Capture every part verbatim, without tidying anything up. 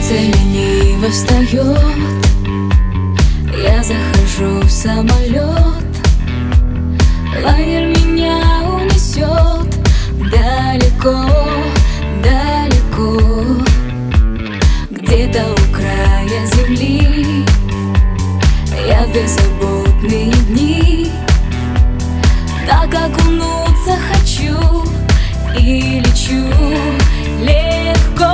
Солнце лениво встает, я захожу в самолет. Лайнер меня унесет далеко, далеко. Где-то у края земли я в беззаботные дни так окунуться хочу и лечу легко.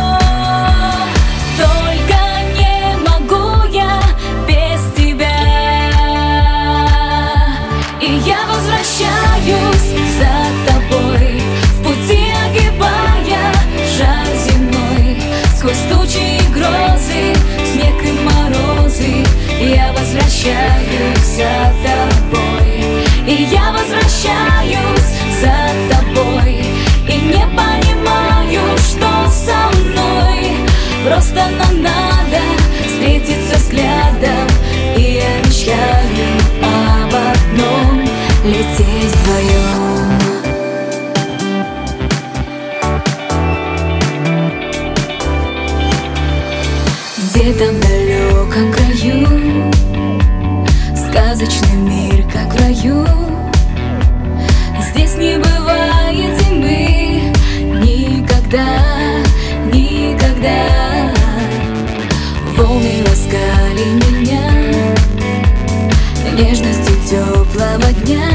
Только не могу я без тебя, и я возвращаюсь за тобой, в пути огибая шар земной. Сквозь тучи и грозы, снег и морозы, я возвращаюсь за тобой, и я возвращаюсь за тобой, и не понимаю, что со мной. Просто нам надо встретиться взглядом, и я мечтаю об одном — лететь вдвоем. Где-то в далеком краю сказочный мир, как в раю. Здесь не бывает зимы никогда, никогда. Волны ласкали меня нежностью теплого дня.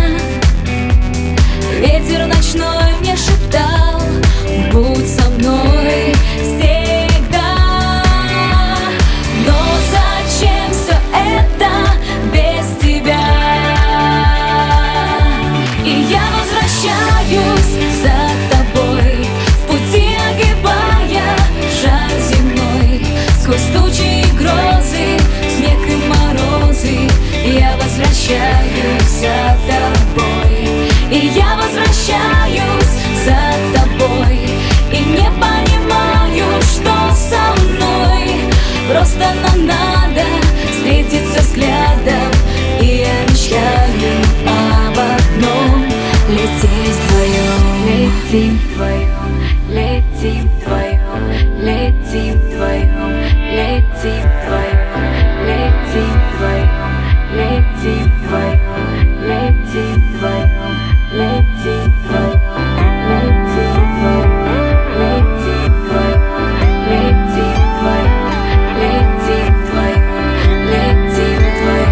Ветер ночной мне шептал: будь со мной всегда. Но зачем все это без тебя? И я возвращаюсь за тобой, в пути огибая шар земной. Сквозь тучи и грозы, снег и морозы, я возвращаюсь за тобой, и я возвращаюсь за тобой, и не понимаю, что со мной. Просто нам надо встретиться взглядом, и я мечтаю об одном — лететь вдвоем. Летим вдвоем, летим вдвоем, летим вдвоем, летим вдвоем, летим вдвоем, летим вдвоем, летим вдвоем, летим вдвоем, летим вдвоем, летим вдвоем, летим вдвоем, летим вдвоем, летим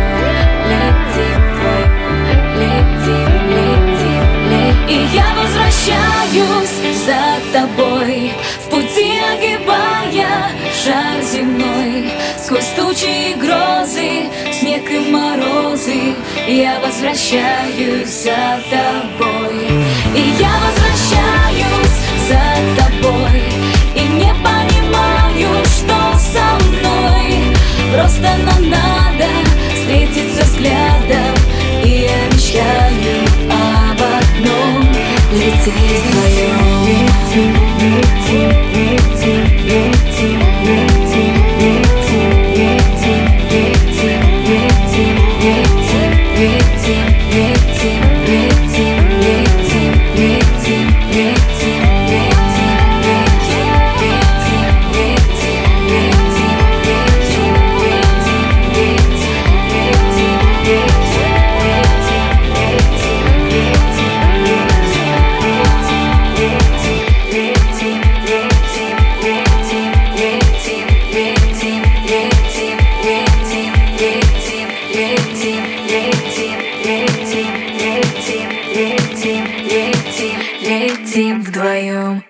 вдвоем, летим, летим, летим. И я возвращаюсь за тобой, в пути огибая шар земной. Сквозь тучи и грозы, снег и морозы, я возвращаюсь за тобой, и я возвращаюсь за тобой, и не понимаю, что со мной. Просто нам надо встретиться взглядом, и я мечтаю об одном — лететь вдвоем. Летим, летим, летим, летим, летим, летим, летим, летим, летим, летим, летим, летим, летим, летим, летим, летим, летим вдвоем.